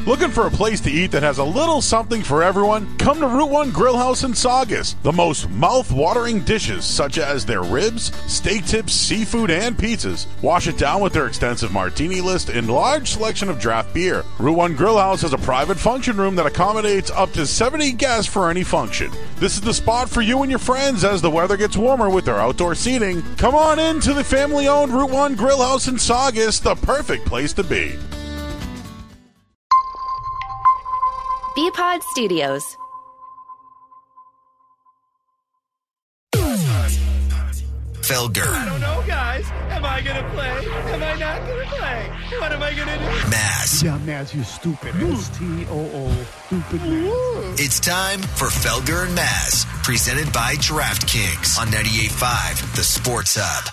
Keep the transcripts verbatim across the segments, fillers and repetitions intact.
Looking for a place to eat that has a little something for everyone? Come to Route one Grill House in Saugus. The most mouth-watering dishes, such as their ribs, steak tips, seafood, and pizzas. Wash it down with their extensive martini list and large selection of draft beer. Route one Grill House has a private function room that accommodates up to seventy guests for any function. This is the spot for you and your friends as the weather gets warmer with their outdoor seating. Come on in to the family-owned Route one Grill House in Saugus, the perfect place to be. B-Pod Studios. Felger. I don't know, guys. Am I going to play? Am I not going to play? What am I going to do? Maz. Yeah, Maz, you stupid. S T O O. Stupid Maz. It's time for Felger and Maz, presented by DraftKings on ninety-eight point five, The Sports Hub.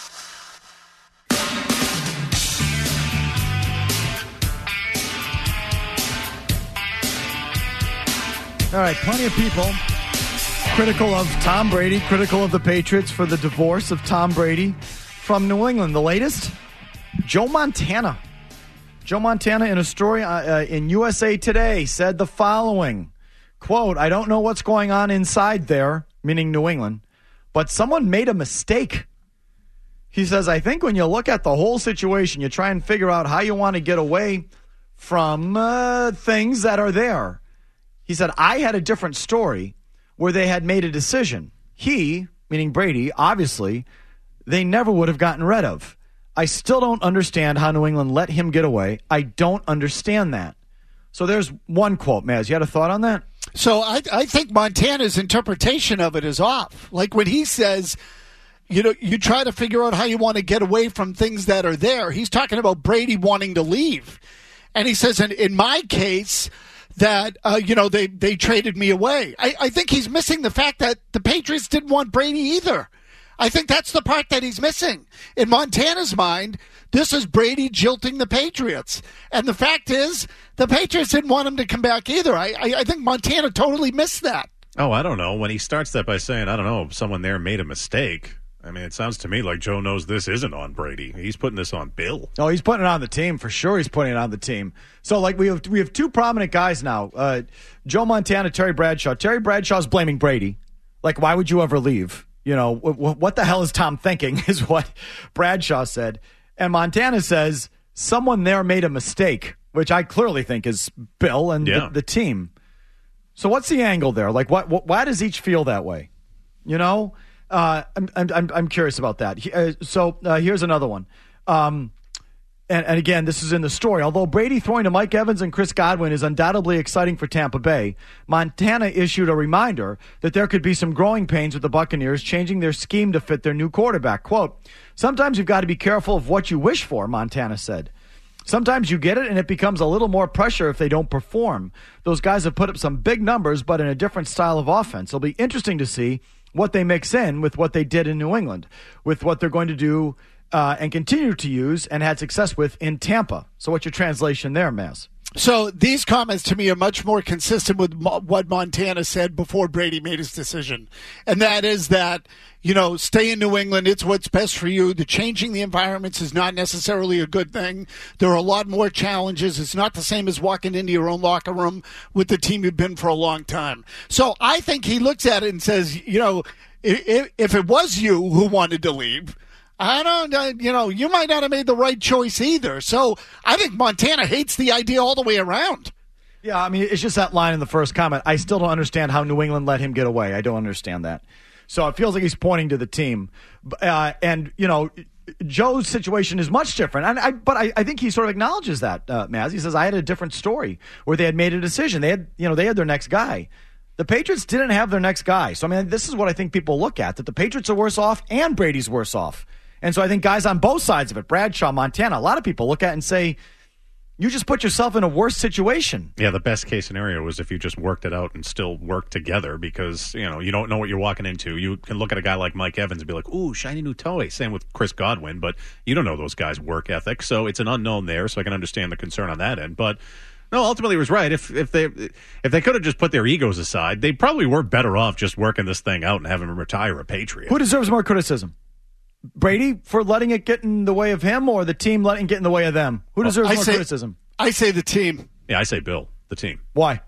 All right, plenty of people critical of Tom Brady, critical of the Patriots for the divorce of Tom Brady from New England. The latest, Joe Montana. Joe Montana, in a story uh, in U S A Today, said the following, quote, I don't know what's going on inside there, meaning New England, but someone made a mistake. He says, I think when you look at the whole situation, you try and figure out how you want to get away from uh, things that are there. He said, I had a different story where they had made a decision. He, meaning Brady, obviously, they never would have gotten rid of. I still don't understand how New England let him get away. I don't understand that. So there's one quote, Maz. You had a thought on that? So I, I think Montana's interpretation of it is off. Like when he says, you know, you try to figure out how you want to get away from things that are there. He's talking about Brady wanting to leave. And he says, in, in my case, that, uh, you know, they, they traded me away. I, I think he's missing the fact that the Patriots didn't want Brady either. I think that's the part that he's missing. In Montana's mind, this is Brady jilting the Patriots. And the fact is, the Patriots didn't want him to come back either. I, I, I think Montana totally missed that. Oh, I don't know. When he starts that by saying, I don't know, someone there made a mistake. I mean, it sounds to me like Joe knows this isn't on Brady. He's putting this on Bill. Oh, he's putting it on the team. For sure he's putting it on the team. So, like, we have we have two prominent guys now. Uh, Joe Montana, Terry Bradshaw. Terry Bradshaw's blaming Brady. Like, why would you ever leave? You know, w- w- what the hell is Tom thinking is what Bradshaw said. And Montana says, someone there made a mistake, which I clearly think is Bill and yeah. the, the team. So what's the angle there? Like, what, what, why does each feel that way? You know? Uh, I'm, I'm I'm curious about that. Uh, so uh, here's another one. Um, and, and again, this is in the story. Although Brady throwing to Mike Evans and Chris Godwin is undoubtedly exciting for Tampa Bay, Montana issued a reminder that there could be some growing pains with the Buccaneers changing their scheme to fit their new quarterback. Quote, sometimes you've got to be careful of what you wish for, Montana said. Sometimes you get it and it becomes a little more pressure if they don't perform. Those guys have put up some big numbers, but in a different style of offense. It'll be interesting to see what they mix in with what they did in New England, with what they're going to do uh, and continue to use and had success with in Tampa. So what's your translation there, Maz? So these comments to me are much more consistent with mo- what Montana said before Brady made his decision. And that is that, you know, stay in New England. It's what's best for you. The changing the environments is not necessarily a good thing. There are a lot more challenges. It's not the same as walking into your own locker room with the team you've been for a long time. So I think he looks at it and says, you know, if, if it was you who wanted to leave, I don't, uh, you know, you might not have made the right choice either. So I think Montana hates the idea all the way around. Yeah, I mean, it's just that line in the first comment. I still don't understand how New England let him get away. I don't understand that. So it feels like he's pointing to the team. Uh, and, you know, Joe's situation is much different. And I, but I, I think he sort of acknowledges that, uh, Maz. He says, I had a different story where they had made a decision. They had, you know, they had their next guy. The Patriots didn't have their next guy. So, I mean, this is what I think people look at, that the Patriots are worse off and Brady's worse off. And so I think guys on both sides of it, Bradshaw, Montana, a lot of people look at it and say, you just put yourself in a worse situation. Yeah, the best case scenario was if you just worked it out and still worked together because, you know, you don't know what you're walking into. You can look at a guy like Mike Evans and be like, ooh, shiny new toy. Same with Chris Godwin, but you don't know those guys' work ethic. So it's an unknown there, so I can understand the concern on that end. But no, ultimately he was right. If if they if they could have just put their egos aside, they probably were better off just working this thing out and having him retire a Patriot. Who deserves more criticism? Brady for letting it get in the way of him, or the team letting it get in the way of them? Who deserves I more say, criticism? I say the team. Yeah, I say Bill, the team. Why?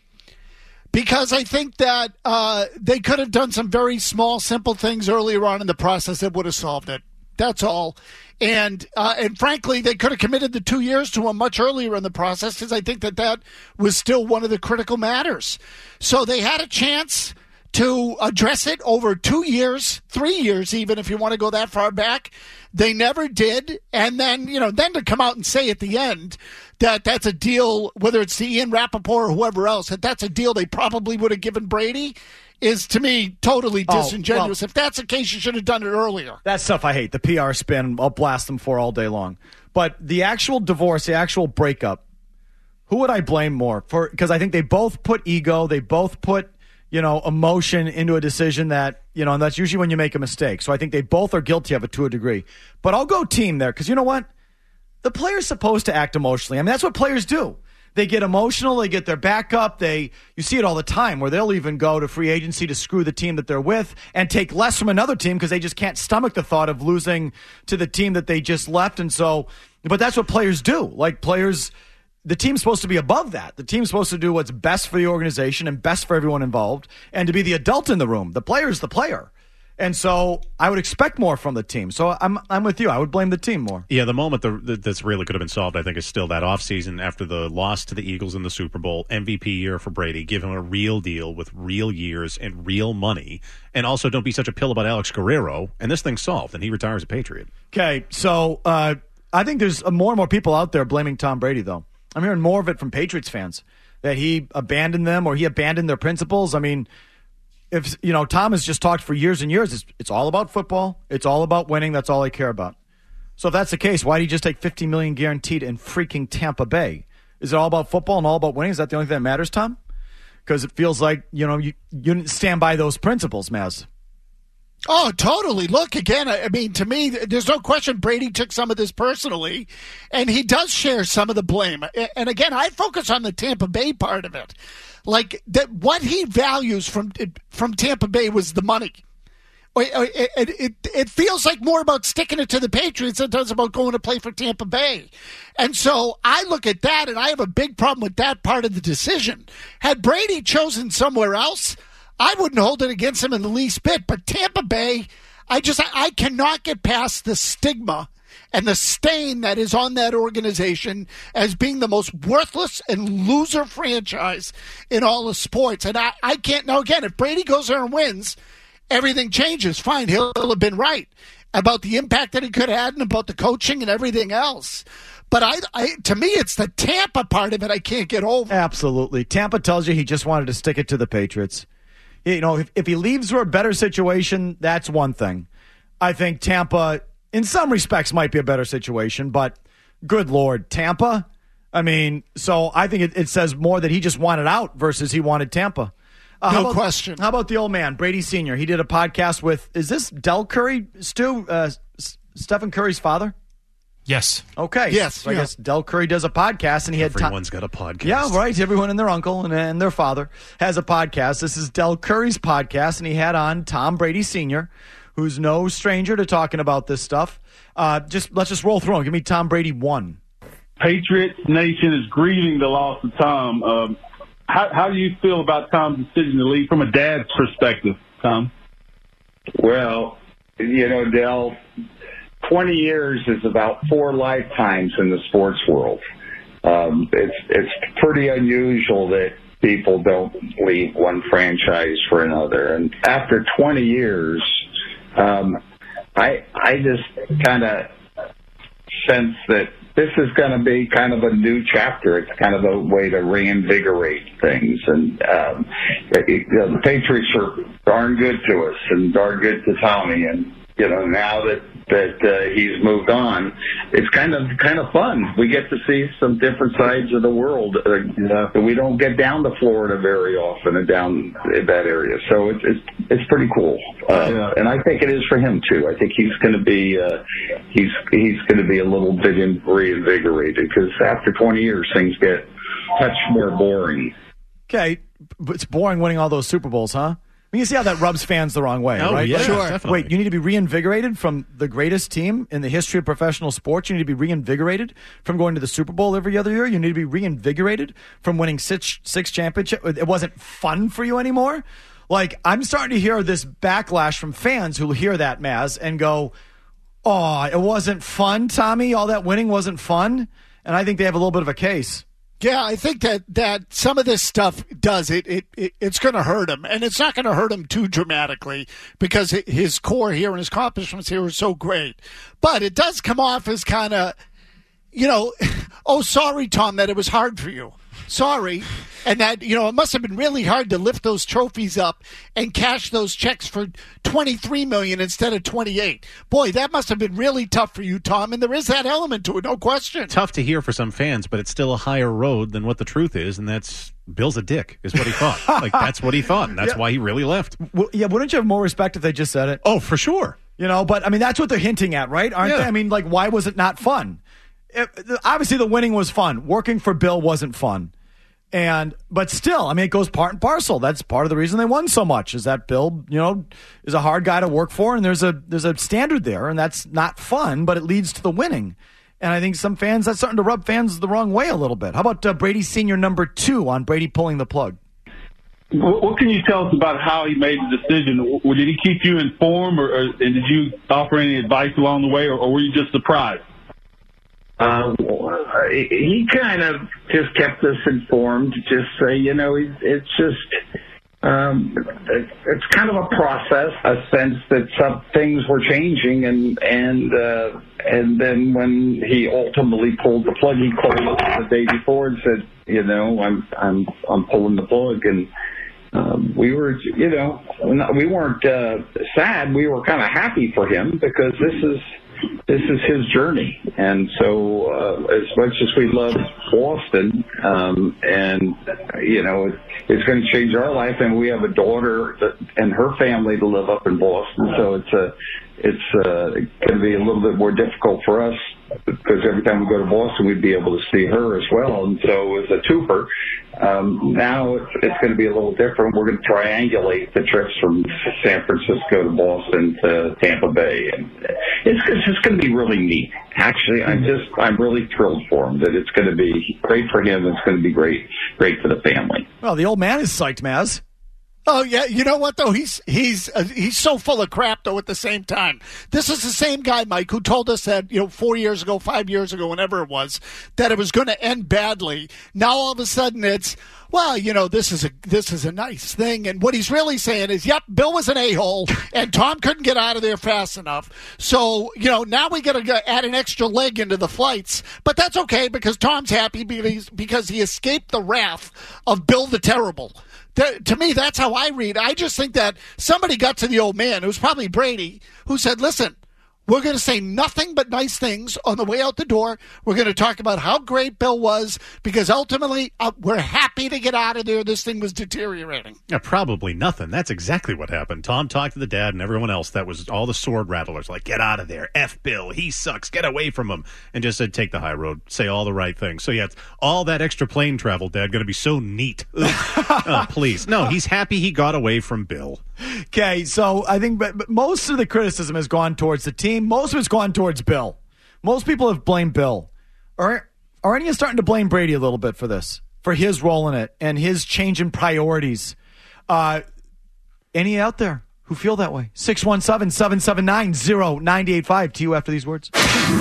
Because I think that uh, they could have done some very small, simple things earlier on in the process that would have solved it. That's all. And uh, and frankly, they could have committed the two years to him much earlier in the process because I think that that was still one of the critical matters. So they had a chance to address it over two years, three years even, if you want to go that far back. They never did. And then, you know, then to come out and say at the end that that's a deal, whether it's to Ian Rappaport or whoever else, that that's a deal they probably would have given Brady is, to me, totally disingenuous. Oh, well, if that's the case, you should have done it earlier. That stuff I hate. The P R spin, I'll blast them for all day long. But the actual divorce, the actual breakup, who would I blame more for? Because I think they both put ego, they both put, you know, emotion into a decision that, you know, and that's usually when you make a mistake. So I think they both are guilty of it to a degree. But I'll go team there because you know what? The player's supposed to act emotionally. I mean, that's what players do. They get emotional. They get their back up. They, you see it all the time where they'll even go to free agency to screw the team that they're with and take less from another team because they just can't stomach the thought of losing to the team that they just left. And so, but that's what players do. Like players, the team's supposed to be above that. The team's supposed to do what's best for the organization and best for everyone involved and to be the adult in the room. The player's the player. And so I would expect more from the team. So I'm I'm with you. I would blame the team more. Yeah, the moment the, the, that's really could have been solved, I think, is still that offseason after the loss to the Eagles in the Super Bowl, M V P year for Brady. Give him a real deal with real years and real money. And also don't be such a pill about Alex Guerrero. And this thing's solved, and he retires a Patriot. Okay, so uh, I think there's more and more people out there blaming Tom Brady, though. I'm hearing more of it from Patriots fans, that he abandoned them or he abandoned their principles. I mean, if you know, Tom has just talked for years and years. It's, it's all about football. It's all about winning. That's all I care about. So if that's the case, why do you just take fifty million dollars guaranteed in freaking Tampa Bay? Is it all about football and all about winning? Is that the only thing that matters, Tom? Because it feels like, you know, you, you didn't stand by those principles, Maz. Oh, totally. Look, again, I mean, to me, there's no question Brady took some of this personally, and he does share some of the blame. And again, I focus on the Tampa Bay part of it. Like, that what he values from from Tampa Bay was the money. It, it, it, it feels like more about sticking it to the Patriots than it does about going to play for Tampa Bay. And so I look at that, and I have a big problem with that part of the decision. Had Brady chosen somewhere else, I wouldn't hold it against him in the least bit. But Tampa Bay, I just I, I cannot get past the stigma and the stain that is on that organization as being the most worthless and loser franchise in all of sports. And I, I can't, now again, if Brady goes there and wins, everything changes. Fine, he'll, he'll have been right about the impact that he could have had and about the coaching and everything else. But I, I, to me, it's the Tampa part of it I can't get over. Absolutely. Tampa tells you he just wanted to stick it to the Patriots. You know, if, if he leaves for a better situation, that's one thing. I think Tampa, in some respects, might be a better situation, but good Lord, Tampa? I mean, so I think it, it says more that he just wanted out versus he wanted Tampa. Uh, no how about, question. How about the old man, Brady Senior? He did a podcast with, is this Del Curry, Stu, uh, S- Stephen Curry's father? Yes. Okay. Yes. So yeah. I guess Del Curry does a podcast, and he had Everyone's got a podcast. Yeah, right. Everyone and their uncle and, and their father has a podcast. This is Del Curry's podcast, and he had on Tom Brady Senior, who's no stranger to talking about this stuff. Uh, just let's just roll through them. Give me Tom Brady one. Patriots Nation is grieving the loss of Tom. Um, how, how do you feel about Tom's decision to leave from a dad's perspective, Tom? Well, you know, Del, twenty years is about four lifetimes in the sports world. Um, it's it's pretty unusual that people don't leave one franchise for another. And after twenty years, um, I I just kind of sense that this is going to be kind of a new chapter. It's kind of a way to reinvigorate things. And um, it, you know, the Patriots are darn good to us and darn good to Tommy. And you know, now that that uh, he's moved on, it's kind of kind of fun. We get to see some different sides of the world. Uh, we don't get down to Florida very often and down in that area, so it's it's, it's pretty cool. Uh, yeah. And I think it is for him too. I think he's going to be uh, he's he's going to be a little bit in, reinvigorated because after twenty years, things get much more boring. Okay, it's boring winning all those Super Bowls, huh? mean, you see how that rubs fans the wrong way, oh, right? Yeah, like, sure. Definitely. Wait, you need to be reinvigorated from the greatest team in the history of professional sports. You need to be reinvigorated from going to the Super Bowl every other year. You need to be reinvigorated from winning six, six championships. It wasn't fun for you anymore. Like, I'm starting to hear this backlash from fans who hear that, Maz, and go, oh, it wasn't fun, Tommy? All that winning wasn't fun? And I think they have a little bit of a case. Yeah, I think that, that some of this stuff does it. It, it it's going to hurt him, and it's not going to hurt him too dramatically because his core here and his accomplishments here are so great. But it does come off as kind of, you know, oh, sorry, Tom, that it was hard for you. Sorry. And that, you know, it must have been really hard to lift those trophies up and cash those checks for twenty-three million dollars instead of twenty-eight. Boy, that must have been really tough for you, Tom. And there is that element to it, no question. Tough to hear for some fans, but it's still a higher road than what the truth is, and that's Bill's a dick, is what he thought. Like, that's what he thought, and that's yeah. why he really left. Well, yeah, wouldn't you have more respect if they just said it? Oh, for sure. You know, but, I mean, that's what they're hinting at, right? Aren't yeah. they? I mean, like, why was it not fun? It, obviously, the winning was fun. Working for Bill wasn't fun. And but still, I mean, it goes part and parcel. That's part of the reason they won so much is that Bill, you know, is a hard guy to work for, and there's a there's a standard there, and that's not fun, but it leads to the winning. And I think some fans, that's starting to rub fans the wrong way a little bit. How about uh, Brady Senior number two on Brady pulling the plug? What can you tell us about how he made the decision? Did he keep you informed, or, or and did you offer any advice along the way, or, or were you just surprised? Um, he kind of just kept us informed. Just say, you know, it's just um, it's kind of a process, a sense that some things were changing, and and uh, and then when he ultimately pulled the plug, he called us the day before and said, you know, I'm I'm I'm pulling the plug, and um, we were, you know, we weren't uh, sad. We were kind of happy for him because this is. This is his journey, and so uh, as much as we love Boston, um, and you know, it, it's going to change our life, and we have a daughter that, and her family to live up in Boston, so it's a, it's uh, going to be a little bit more difficult for us because every time we go to Boston, we'd be able to see her as well, and so as a twofer. Um, now it's, it's going to be a little different. We're going to triangulate the trips from San Francisco to Boston to Tampa Bay, and it's, it's just going to be really neat. Actually, I'm just I'm really thrilled for him that it's going to be great for him. It's going to be great great for the family. Well, the old man is psyched, Maz. Oh yeah, you know what though? He's he's uh, he's so full of crap though. At the same time, this is the same guy, Mike, who told us that you know four years ago, five years ago, whenever it was, that it was going to end badly. Now all of a sudden it's well, you know, this is a this is a nice thing, and what he's really saying is, yep, Bill was an a-hole, and Tom couldn't get out of there fast enough. So you know now we got to add an extra leg into the flights, but that's okay because Tom's happy because because he escaped the wrath of Bill the Terrible. That, to me, that's how I read. I just think that somebody got to the old man, it was probably Brady, who said, listen, we're going to say nothing but nice things on the way out the door. We're going to talk about how great Bill was because ultimately uh, we're happy to get out of there. This thing was deteriorating. Yeah, probably nothing. That's exactly what happened. Tom talked to the dad and everyone else. That was all the sword rattlers. Like, get out of there. F Bill. He sucks. Get away from him. And just said, take the high road. Say all the right things. So, yeah, it's all that extra plane travel, Dad, going to be so neat. Oh, please. No, he's happy he got away from Bill. Okay, so I think but, but most of the criticism has gone towards the team. Most of it's gone towards Bill. Most people have blamed Bill. Are, are any of you starting to blame Brady a little bit for this? For his role in it and his change in priorities? Uh, any out there who feel that way? six one seven, seven seven nine, zero nine eight five. To you after these words.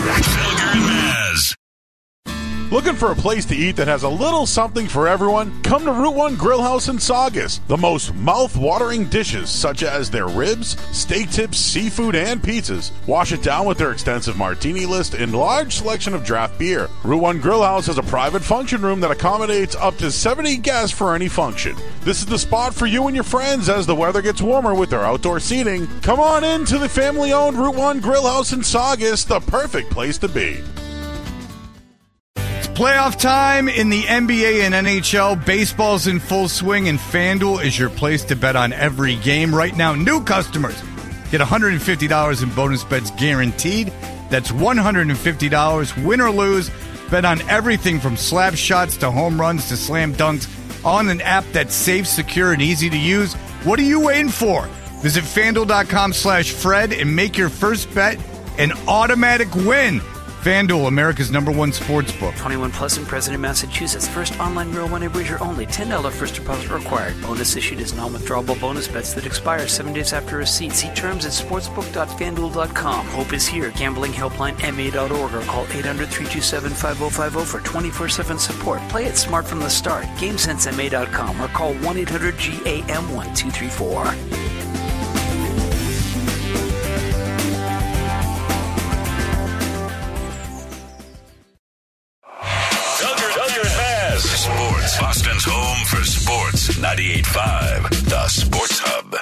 Looking for a place to eat that has a little something for everyone? Come to Route one Grill House in Saugus. The most mouth-watering dishes, such as their ribs, steak tips, seafood, and pizzas. Wash it down with their extensive martini list and large selection of draft beer. Route one Grill House has a private function room that accommodates up to seventy guests for any function. This is the spot for you and your friends as the weather gets warmer with their outdoor seating. Come on in to the family-owned Route one Grill House in Saugus, the perfect place to be. Playoff time in the N B A and N H L. Baseball's in full swing, and FanDuel is your place to bet on every game. Right now, new customers get one hundred fifty dollars in bonus bets guaranteed. That's one hundred fifty dollars, win or lose. Bet on everything from slap shots to home runs to slam dunks on an app that's safe, secure, and easy to use. What are you waiting for? Visit FanDuel.com slash Fred and make your first bet an automatic win. FanDuel, America's number one sports book. twenty-one plus and present in Massachusetts. First online real money wager only. ten dollars first deposit required. Bonus issued as non-withdrawable bonus bets that expire seven days after receipt. See terms at sportsbook dot fan duel dot com. Hope is here. Gambling helpline M A dot org or call eight hundred, three two seven, five oh five oh for twenty-four seven support. Play it smart from the start. game sense M A dot com or call one eight hundred G A M one two three four. Sports, Boston's home for sports. ninety-eight point five, the Sports Hub.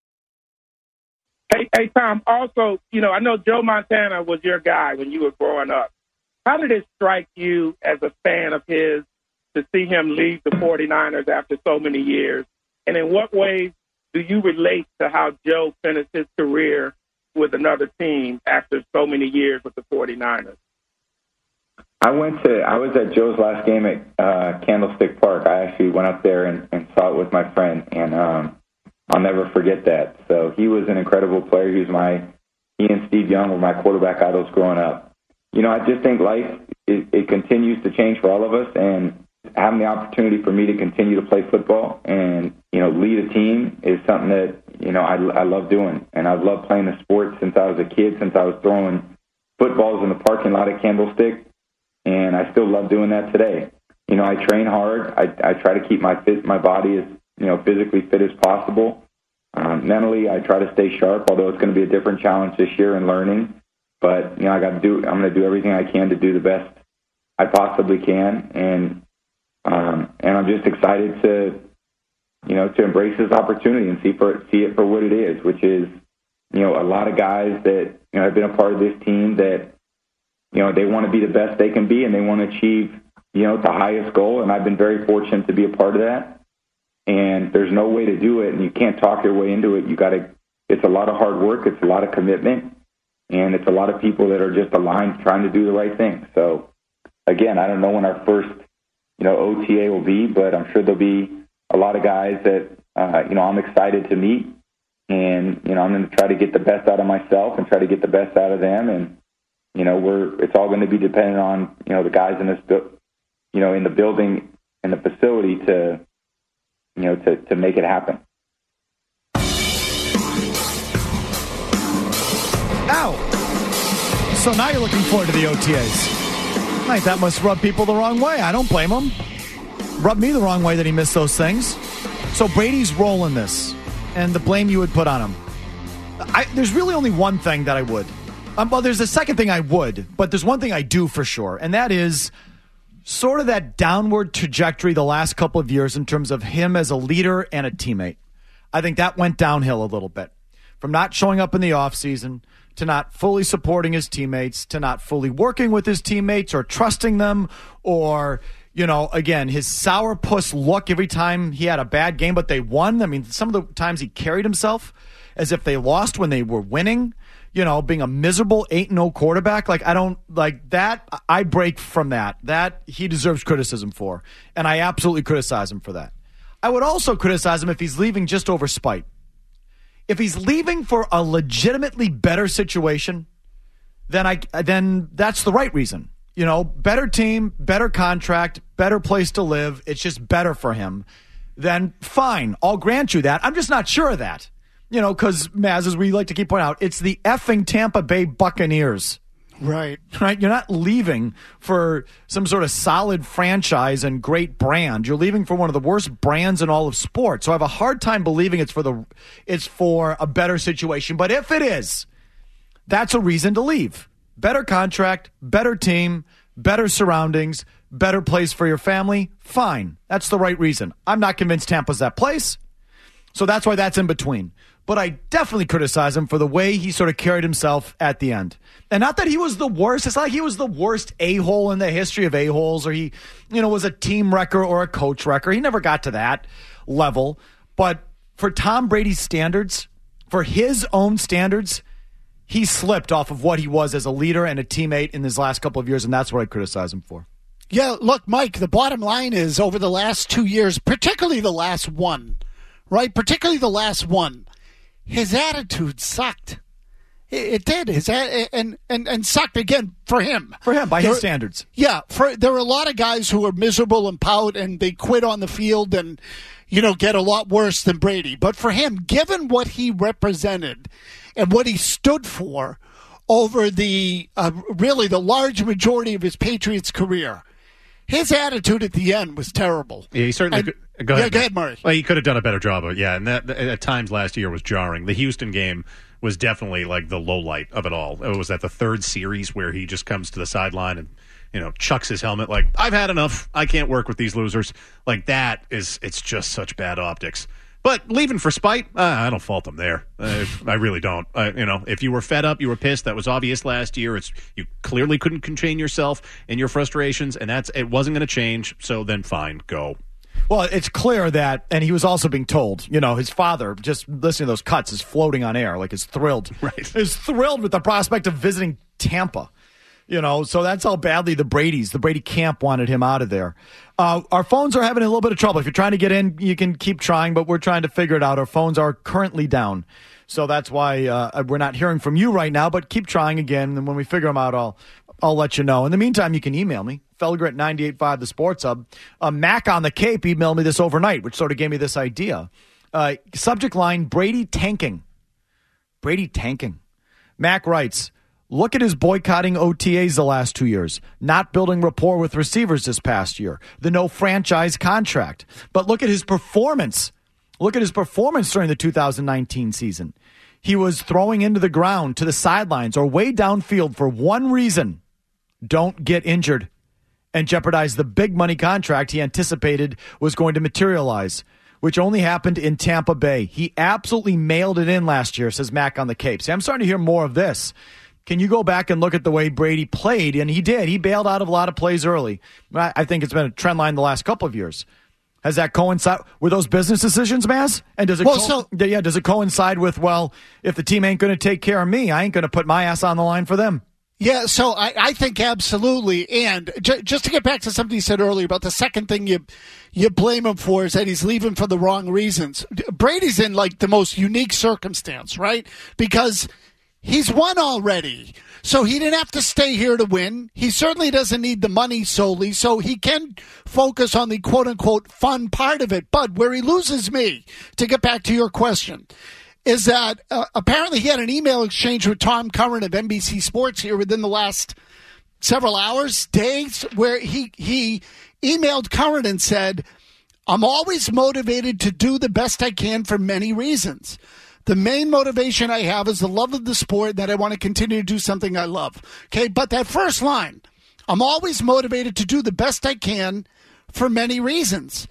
Hey, hey, Tom, also, you know, I know Joe Montana was your guy when you were growing up. How did it strike you as a fan of his to see him leave the 49ers after so many years? And in what ways do you relate to how Joe finished his career with another team after so many years with the 49ers? I went to, I was at Joe's last game at uh, Candlestick Park. I actually went up there and, and saw it with my friend, and um, I'll never forget that. So he was an incredible player. He was my, he and Steve Young were my quarterback idols growing up. You know, I just think life, it, it continues to change for all of us, and having the opportunity for me to continue to play football and, you know, lead a team is something that, you know, I, I love doing. And I've loved playing the sport since I was a kid, since I was throwing footballs in the parking lot at Candlestick. And I still love doing that today. You know, I train hard. I, I try to keep my fit, my body as, you know, physically fit as possible. Um, mentally, I try to stay sharp, although it's going to be a different challenge this year in learning. But, you know, I got to do, I'm going to do everything I can to do the best I possibly can. And, um, and I'm just excited to, you know, to embrace this opportunity and see for, see it for what it is, which is, you know, a lot of guys that, you know, have been a part of this team that, you know, they want to be the best they can be, and they want to achieve, you know, the highest goal. And I've been very fortunate to be a part of that. And there's no way to do it, and you can't talk your way into it. You got to. It's a lot of hard work. It's a lot of commitment, and it's a lot of people that are just aligned, trying to do the right thing. So, again, I don't know when our first, you know, O T A will be, but I'm sure there'll be a lot of guys that, uh, you know, I'm excited to meet, and you know, I'm going to try to get the best out of myself and try to get the best out of them. And you know, we're, it's all going to be dependent on, you know, the guys in this, you know, in the building and the facility to, you know, to, to make it happen. Ow! So now you're looking forward to the O T As. Right, that must rub people the wrong way. I don't blame them. Rubbed me the wrong way that he missed those things. So Brady's role in this and the blame you would put on him. I, there's really only one thing that I would. Um, well, there's a second thing I would, but there's one thing I do for sure, and that is sort of that downward trajectory the last couple of years in terms of him as a leader and a teammate. I think that went downhill a little bit. From not showing up in the offseason to not fully supporting his teammates to not fully working with his teammates or trusting them or, you know, again, his sourpuss look every time he had a bad game, but they won. I mean, some of the times he carried himself as if they lost when they were winning. You know, being a miserable eight and oh quarterback, like I don't like that. I break from that. That he deserves criticism for, and I absolutely criticize him for that. I would also criticize him if he's leaving just over spite. If he's leaving for a legitimately better situation, then I then that's the right reason. You know, better team, better contract, better place to live. It's just better for him. Then fine, I'll grant you that. I'm just not sure of that. You know, because, Maz, as we like to keep pointing out, it's the effing Tampa Bay Buccaneers. Right. Right? You're not leaving for some sort of solid franchise and great brand. You're leaving for one of the worst brands in all of sports. So I have a hard time believing it's for the it's for a better situation. But if it is, that's a reason to leave. Better contract, better team, better surroundings, better place for your family. Fine. That's the right reason. I'm not convinced Tampa's that place. So that's why that's in between. But I definitely criticize him for the way he sort of carried himself at the end. And not that he was the worst. It's not like he was the worst a-hole in the history of a-holes or he, you know, was a team wrecker or a coach wrecker. He never got to that level. But for Tom Brady's standards, for his own standards, he slipped off of what he was as a leader and a teammate in his last couple of years, and that's what I criticize him for. Yeah, look, Mike, the bottom line is over the last two years, particularly the last one, right? Particularly the last one. His attitude sucked. It, it did. His and, and and sucked again for him. For him, by there, his standards. Yeah. For there were a lot of guys who were miserable and pout, and they quit on the field and, you know, get a lot worse than Brady. But for him, given what he represented and what he stood for over the uh, really the large majority of his Patriots career, his attitude at the end was terrible. Yeah, he certainly. And, could, go ahead, yeah, go ahead, Murray. Well, he could have done a better job of it. Yeah, and that at times last year was jarring. The Houston game was definitely like the low light of it all. It was at the third series where he just comes to the sideline and, you know, chucks his helmet like, I've had enough. I can't work with these losers. Like that is, it's just such bad optics. But leaving for spite, uh, I don't fault him there. Uh, I really don't. Uh, you know, if you were fed up, you were pissed. That was obvious last year. It's you clearly couldn't contain yourself and your frustrations, and that's it wasn't going to change. So then, fine, go. Well, it's clear that, and he was also being told, you know, his father, just listening to those cuts, is floating on air, like is thrilled. Right. Is thrilled with the prospect of visiting Tampa. You know, so that's how badly the Bradys, the Brady camp wanted him out of there. Uh, our phones are having a little bit of trouble. If you're trying to get in, you can keep trying, but we're trying to figure it out. Our phones are currently down. So that's why uh, we're not hearing from you right now, but keep trying again. And when we figure them out, I'll, I'll let you know. In the meantime, you can email me, Felger at ninety-eight point five The Sports Hub. Uh, Mac on the Cape emailed me this overnight, which sort of gave me this idea. Uh, subject line, Brady tanking. Brady tanking. Mac writes, look at his boycotting O T As the last two years, not building rapport with receivers this past year, the no franchise contract. But look at his performance. Look at his performance during the two thousand nineteen season. He was throwing into the ground, to the sidelines, or way downfield for one reason. Don't get injured and jeopardize the big money contract he anticipated was going to materialize, which only happened in Tampa Bay. He absolutely mailed it in last year, says Mac on the Cape. See, I'm starting to hear more of this. Can you go back and look at the way Brady played? And he did. He bailed out of a lot of plays early. I think it's been a trend line the last couple of years. Has that coincide? Were those business decisions, Maz? And does it well, co- so, yeah, does it coincide with, well, if the team ain't going to take care of me, I ain't going to put my ass on the line for them? Yeah, so I, I think absolutely. And j- just to get back to something you said earlier about the second thing you you blame him for is that he's leaving for the wrong reasons. Brady's in like the most unique circumstance, right? Because he's won already. So he didn't have to stay here to win. He certainly doesn't need the money solely, so he can focus on the quote-unquote fun part of it. But where he loses me, to get back to your question, is that uh, apparently he had an email exchange with Tom Curran of N B C Sports here within the last several hours, days, where he, he emailed Curran and said, I'm always motivated to do the best I can for many reasons. The main motivation I have is the love of the sport, that I want to continue to do something I love. Okay, but that first line, I'm always motivated to do the best I can for many reasons.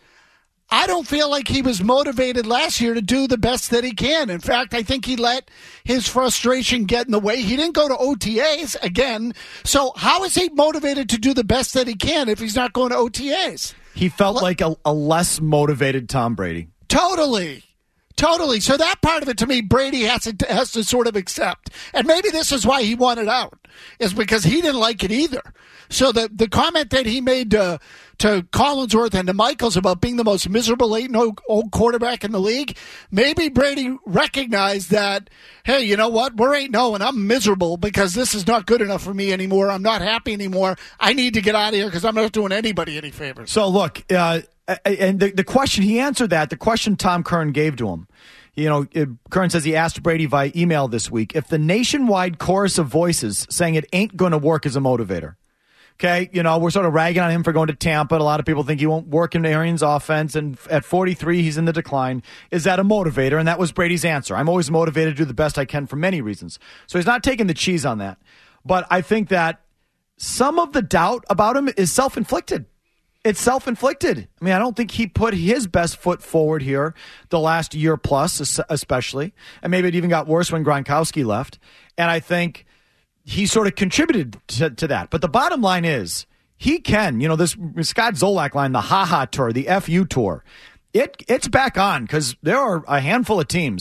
I don't feel like he was motivated last year to do the best that he can. In fact, I think he let his frustration get in the way. He didn't go to O T As again. So how is he motivated to do the best that he can if he's not going to O T As? He felt L- like a, a less motivated Tom Brady. Totally. Totally. So that part of it, to me, Brady has to, has to sort of accept. And maybe this is why he wanted out, is because he didn't like it either. So the, the comment that he made to, to Collinsworth and to Michaels about being the most miserable eight and oh quarterback in the league, maybe Brady recognized that, hey, you know what? We're eight and oh and I'm miserable because this is not good enough for me anymore. I'm not happy anymore. I need to get out of here because I'm not doing anybody any favors. So look, uh, and the, the question, he answered that, the question Tom Curran gave to him. You know, Curran says he asked Brady via email this week if the nationwide chorus of voices saying it ain't going to work as a motivator. Okay, you know, we're sort of ragging on him for going to Tampa. A lot of people think he won't work in Arians' offense, and at forty-three, he's in the decline. Is that a motivator? And that was Brady's answer. I'm always motivated to do the best I can for many reasons. So he's not taking the cheese on that. But I think that some of the doubt about him is self-inflicted. It's self-inflicted. I mean, I don't think he put his best foot forward here the last year plus, especially. And maybe it even got worse when Gronkowski left. And I think he sort of contributed to, to that. But the bottom line is, he can, you know, this Scott Zolak line, the Ha-Ha Tour, the F U Tour, it it's back on because there are a handful of teams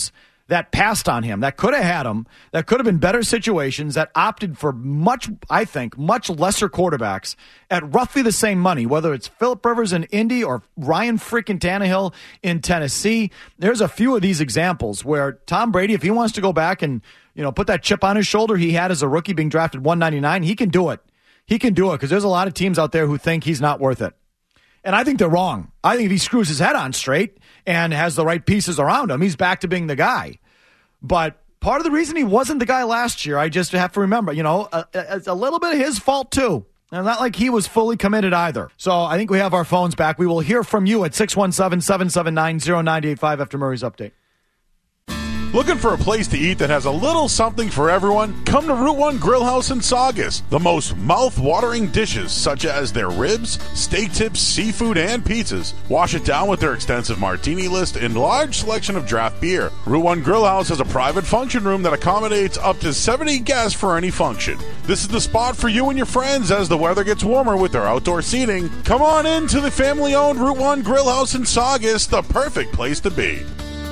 that passed on him, that could have had him, that could have been better situations, that opted for much, I think, much lesser quarterbacks at roughly the same money, whether it's Phillip Rivers in Indy or Ryan freaking Tannehill in Tennessee. There's a few of these examples where Tom Brady, if he wants to go back and, you know, put that chip on his shoulder he had as a rookie being drafted one ninety-nine, he can do it. He can do it because there's a lot of teams out there who think he's not worth it. And I think they're wrong. I think if he screws his head on straight and has the right pieces around him, he's back to being the guy. But part of the reason he wasn't the guy last year, I just have to remember, you know, uh, it's a little bit of his fault too. And not like he was fully committed either. So I think we have our phones back. We will hear from you at six one seven, seven seven nine, zero nine eight five after Murray's update. Looking for a place to eat that has a little something for everyone? Come to Route one Grill House in Saugus. The most mouth-watering dishes, such as their ribs, steak tips, seafood, and pizzas. Wash it down with their extensive martini list and large selection of draft beer. Route one Grill House has a private function room that accommodates up to seventy guests for any function. This is the spot for you and your friends as the weather gets warmer with their outdoor seating. Come on in to the family-owned Route one Grill House in Saugus, the perfect place to be.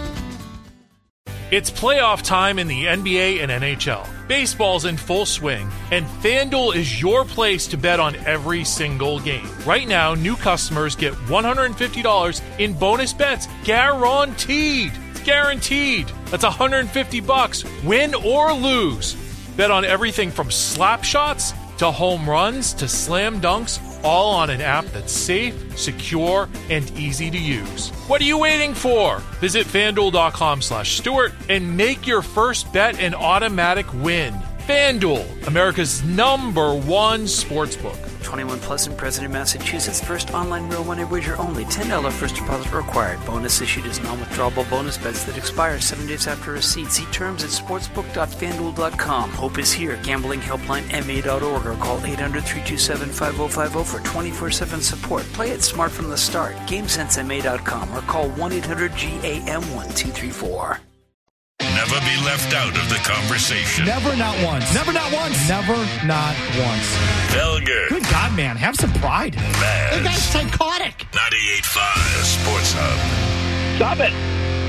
It's playoff time in the N B A and N H L. Baseball's in full swing, and FanDuel is your place to bet on every single game. Right now, new customers get one hundred fifty dollars in bonus bets guaranteed. It's guaranteed. That's one hundred fifty bucks, win or lose. Bet on everything from slap shots to home runs to slam dunks, all on an app that's safe, secure, and easy to use. What are you waiting for? Visit FanDuel.com slash Stewart and make your first bet an automatic win. FanDuel, America's number one sportsbook. twenty-one plus and present in Massachusetts. First online real money wager only. ten dollars first deposit required. Bonus issued as non-withdrawable bonus bets that expire seven days after receipt. See terms at sportsbook dot fanduel dot com. Hope is here. Gambling helpline M A dot org or call eight hundred, three two seven, five zero five zero for twenty-four seven support. Play it smart from the start. GameSense M A dot com or call one eight hundred G A M one two three four. Never be left out of the conversation. Never, not once. Never, not once. Never, not once. Felger. Good God, man. Have some pride. Maz. The guy's psychotic. ninety-eight point five Sports Hub. Stop it.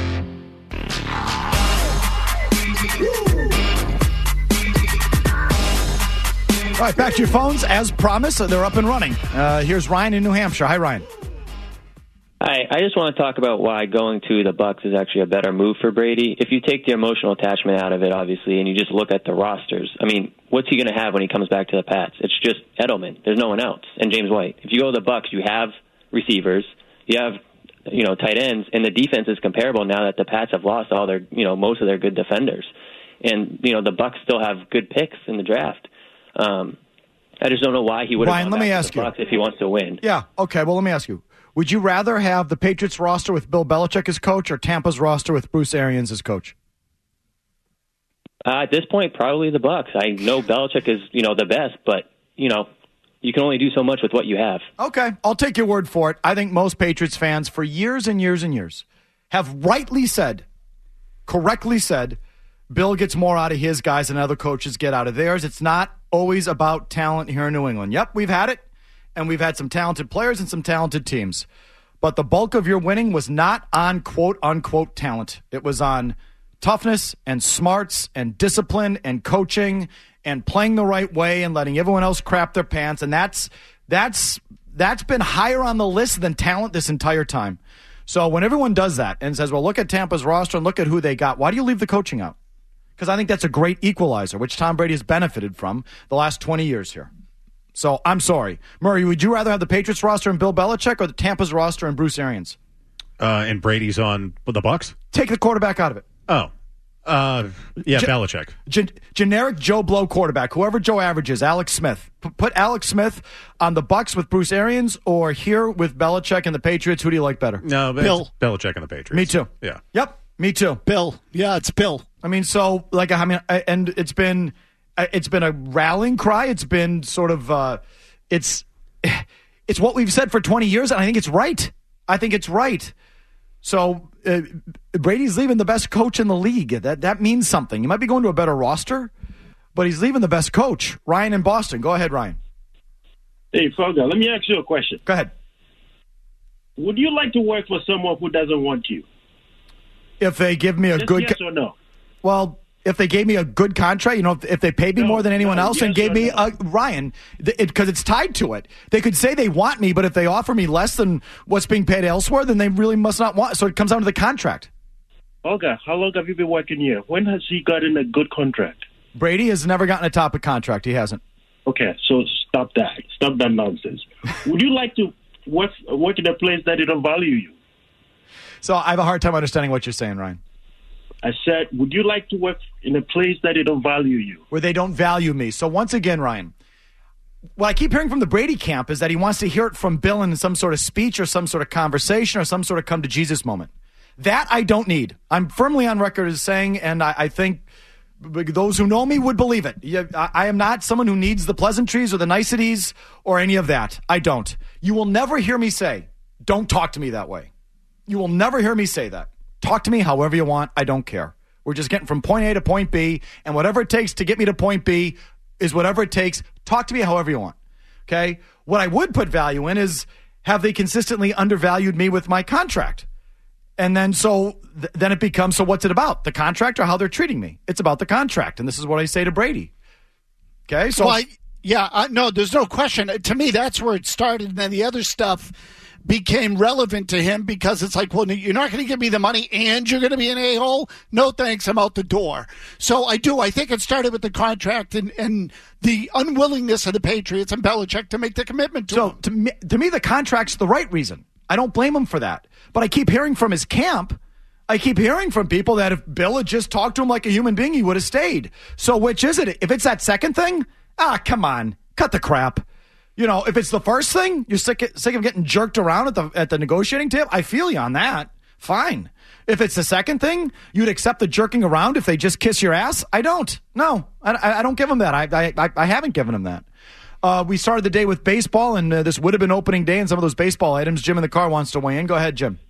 All right, back to your phones. As promised, they're up and running. Uh, here's Ryan in New Hampshire. Hi, Ryan. Hi, I just want to talk about why going to the Bucs is actually a better move for Brady. If you take the emotional attachment out of it, obviously, and you just look at the rosters, I mean, what's he going to have when he comes back to the Pats? It's just Edelman. There's no one else, and James White. If you go to the Bucs, you have receivers, you have, you know, tight ends, and the defense is comparable now that the Pats have lost all their, you know, most of their good defenders, and you know the Bucs still have good picks in the draft. Um, I just don't know why he would. Ryan, let me ask you, if he wants to win. Yeah. Okay. Well, let me ask you. Would you rather have the Patriots roster with Bill Belichick as coach or Tampa's roster with Bruce Arians as coach? Uh, at this point, probably the Bucs. I know Belichick is, you know, the best, but, you know, you can only do so much with what you have. Okay, I'll take your word for it. I think most Patriots fans for years and years and years have rightly said, correctly said, Bill gets more out of his guys than other coaches get out of theirs. It's not always about talent here in New England. Yep, we've had it. And we've had some talented players and some talented teams. But the bulk of your winning was not on quote-unquote talent. It was on toughness and smarts and discipline and coaching and playing the right way and letting everyone else crap their pants. And that's that's that's been higher on the list than talent this entire time. So when everyone does that and says, well, look at Tampa's roster and look at who they got, why do you leave the coaching out? Because I think that's a great equalizer, which Tom Brady has benefited from the last twenty years here. So I'm sorry. Murray, would you rather have the Patriots roster and Bill Belichick or the Tampa's roster and Bruce Arians? Uh, and Brady's on the Bucs? Take the quarterback out of it. Oh. Uh, yeah, Ge- Belichick. Gen- generic Joe Blow quarterback, whoever Joe averages, Alex Smith. P- put Alex Smith on the Bucs with Bruce Arians or here with Belichick and the Patriots. Who do you like better? No, Bill. Belichick and the Patriots. Me too. Yeah. Yep, me too. Bill. Yeah, it's Bill. I mean, so, like, I mean, and it's been, it's been a rallying cry. It's been sort of, uh, It's it's what we've said for twenty years, and I think it's right. I think it's right. So uh, Brady's leaving the best coach in the league. That that means something. He might be going to a better roster, but he's leaving the best coach. Ryan in Boston. Go ahead, Ryan. Hey, Felga, let me ask you a question. Go ahead. Would you like to work for someone who doesn't want you? If they give me a Just good, yes or no? Well, if they gave me a good contract, you know, if, if they paid me No, more than anyone no, else yes and gave or me no? a Ryan, because it, it's tied to it. They could say they want me, but if they offer me less than what's being paid elsewhere, then they really must not want. So it comes down to the contract. Okay, how long have you been working here? When has he gotten a good contract? Brady has never gotten a top of contract. He hasn't. Okay, so stop that. Stop that nonsense. Would you like to work, work in a place that don't value you? So I have a hard time understanding what you're saying, Ryan. I said, would you like to work in a place that they don't value you? Where they don't value me. So once again, Ryan, what I keep hearing from the Brady camp is that he wants to hear it from Bill in some sort of speech or some sort of conversation or some sort of come to Jesus moment. That I don't need. I'm firmly on record as saying, and I, I think those who know me would believe it. I, I am not someone who needs the pleasantries or the niceties or any of that. I don't. You will never hear me say, don't talk to me that way. You will never hear me say that. Talk to me however you want. I don't care. We're just getting from point A to point B, and whatever it takes to get me to point B is whatever it takes. Talk to me however you want. Okay? What I would put value in is, have they consistently undervalued me with my contract? And then so th- then it becomes, so what's it about? The contract or how they're treating me? It's about the contract, and this is what I say to Brady. Okay? So well, I, yeah, I, no, there's no question. To me, that's where it started, and then the other stuff became relevant to him because it's like, well, you're not going to give me the money and you're going to be an a-hole? No thanks, I'm out the door. So I do. I think it started with the contract and, and the unwillingness of the Patriots and Belichick to make the commitment to so him. To me, to me, the contract's the right reason. I don't blame him for that. But I keep hearing from his camp, I keep hearing from people that if Bill had just talked to him like a human being, he would have stayed. So which is it? If it's that second thing, ah, come on, cut the crap. You know, if it's the first thing, you're sick, sick of getting jerked around at the at the negotiating table, I feel you on that. Fine. If it's the second thing, you'd accept the jerking around if they just kiss your ass? I don't. No, I, I don't give them that. I, I, I haven't given them that. Uh, we started the day with baseball, and uh, this would have been opening day and some of those baseball items. Jim in the car wants to weigh in. Go ahead, Jim.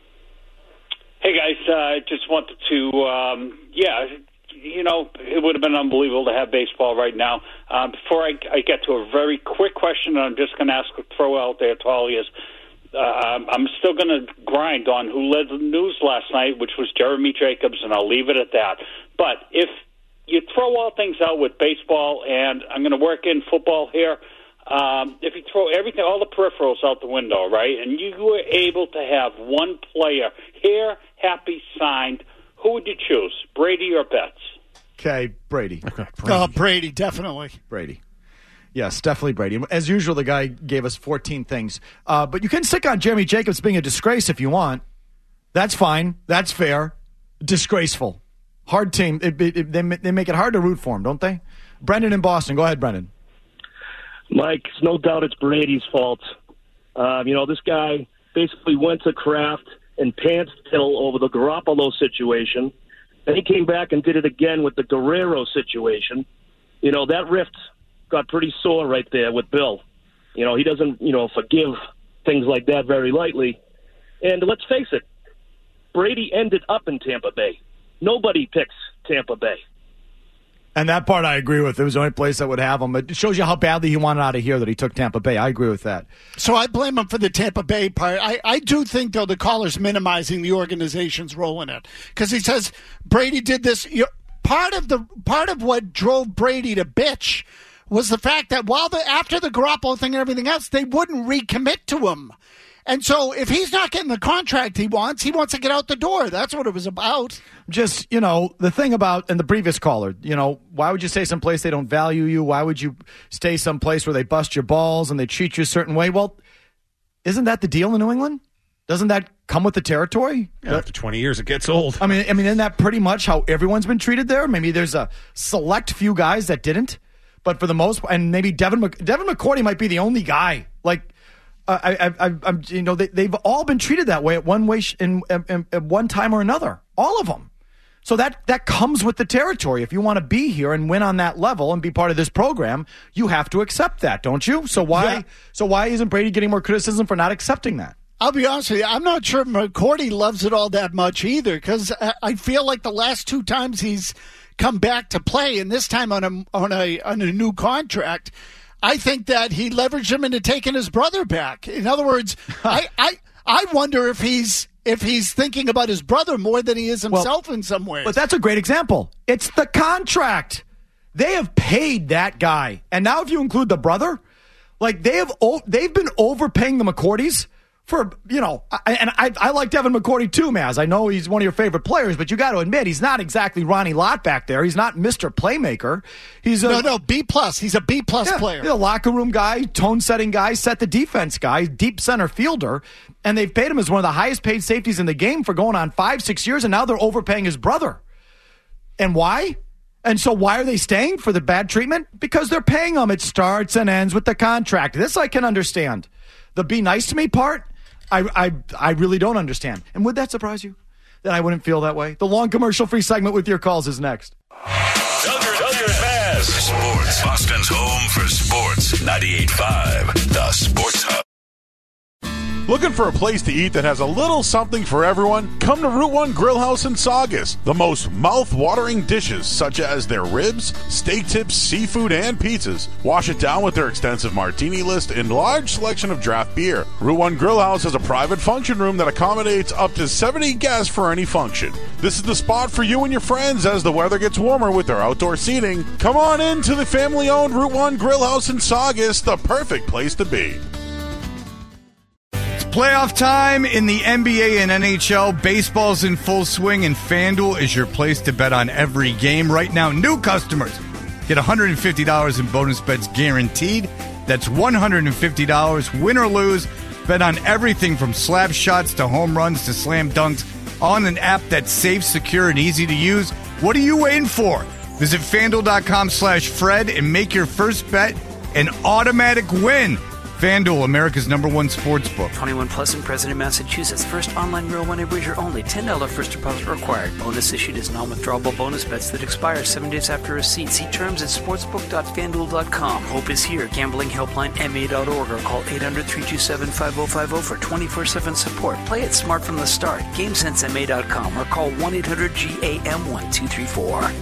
Hey, guys. I uh, just wanted to, um, yeah, you know, it would have been unbelievable to have baseball right now. Um, before I, I get to a very quick question, I'm just going to ask, throw out there to all of you. Uh, I'm still going to grind on who led the news last night, which was Jeremy Jacobs, and I'll leave it at that. But if you throw all things out with baseball, and I'm going to work in football here, um, if you throw everything, all the peripherals out the window, right, and you were able to have one player here, happy, signed, who would you choose, Brady or Betts? Okay, Brady. Okay, Brady. Oh, Brady, definitely. Brady. Yes, definitely Brady. As usual, the guy gave us fourteen things. Uh, but you can stick on Jeremy Jacobs being a disgrace if you want. That's fine. That's fair. Disgraceful. Hard team. It, it, it, they, they make it hard to root for him, don't they? Brendan in Boston. Go ahead, Brendan. Mike, it's no doubt it's Brady's fault. Um, you know, this guy basically went to Kraft and pants Hill over the Garoppolo situation. And he came back and did it again with the Guerrero situation. You know, that rift got pretty sore right there with Bill. You know, he doesn't, you know, forgive things like that very lightly. And let's face it, Brady ended up in Tampa Bay. Nobody picks Tampa Bay. And that part I agree with. It was the only place that would have him. It shows you how badly he wanted out of here that he took Tampa Bay. I agree with that. So I blame him for the Tampa Bay part. I, I do think, though, the caller's minimizing the organization's role in it. Because he says Brady did this. You know, part of the part of what drove Brady to bitch was the fact that while the after the Garoppolo thing and everything else, they wouldn't recommit to him. And so if he's not getting the contract he wants, he wants to get out the door. That's what it was about. Just, you know, the thing about, and the previous caller, you know, why would you stay someplace they don't value you? Why would you stay someplace where they bust your balls and they treat you a certain way? Well, isn't that the deal in New England? Doesn't that come with the territory? Yeah, after twenty years, it gets old. I mean, I mean, isn't that pretty much how everyone's been treated there? Maybe there's a select few guys that didn't, but for the most, and maybe Devin, Mc, Devin McCourty might be the only guy. Like, I, I, I, I'm, you know, they, they've all been treated that way at one way, in, in, in one time or another. All of them. So that that comes with the territory. If you want to be here and win on that level and be part of this program, you have to accept that, don't you? So why? Yeah. So why isn't Brady getting more criticism for not accepting that? I'll be honest with you. I'm not sure McCourty loves it all that much either, because I feel like the last two times he's come back to play, and this time on a on a on a new contract, I think that he leveraged him into taking his brother back. In other words, I, I I wonder if he's if he's thinking about his brother more than he is himself well, in some ways. But that's a great example. It's the contract. They have paid that guy. And now if you include the brother, like they have they've been overpaying the McCourties for, you know, and I, I like Devin McCourty too, Maz. I know he's one of your favorite players, but you got to admit he's not exactly Ronnie Lott back there. He's not Mister Playmaker. He's a, no, no, B plus. He's a B plus yeah, player. He's a locker room guy, tone setting guy, set the defense guy, deep center fielder, and they've paid him as one of the highest paid safeties in the game for going on five, six years, and now they're overpaying his brother. And why? And so why are they staying for the bad treatment? Because they're paying them. It starts and ends with the contract. This I can understand. The be nice to me part, I, I I really don't understand. And would that surprise you that I wouldn't feel that way? The long commercial-free segment with your calls is next. Felger, Felger and Maz. Sports. Boston's home for sports. ninety-eight point five, The Sports Hub. Looking for a place to eat that has a little something for everyone? Come to Route one Grill House in Saugus. The most mouth-watering dishes, such as their ribs, steak tips, seafood, and pizzas. Wash it down with their extensive martini list and large selection of draft beer. Route one Grill House has a private function room that accommodates up to seventy guests for any function. This is the spot for you and your friends as the weather gets warmer with their outdoor seating. Come on in to the family-owned Route one Grill House in Saugus, the perfect place to be. Playoff time in the N B A and N H L. Baseball's in full swing, and FanDuel is your place to bet on every game. Right now, new customers get one hundred fifty dollars in bonus bets guaranteed. That's one hundred fifty dollars, win or lose. Bet on everything from slap shots to home runs to slam dunks on an app that's safe, secure, and easy to use. What are you waiting for? Visit FanDuel.com slash Fred and make your first bet an automatic win. FanDuel, America's number one sports book. twenty-one plus in President, Massachusetts. First online real money wager only. ten dollars first deposit required. Bonus issued as non-withdrawable bonus bets that expire seven days after receipt. See terms at sportsbook dot fan duel dot com. Hope is here. Gambling helpline M A dot org or call eight hundred, three two seven, five oh five oh for twenty-four seven support. Play it smart from the start. game sense M A dot com or call one eight hundred G A M one two three four.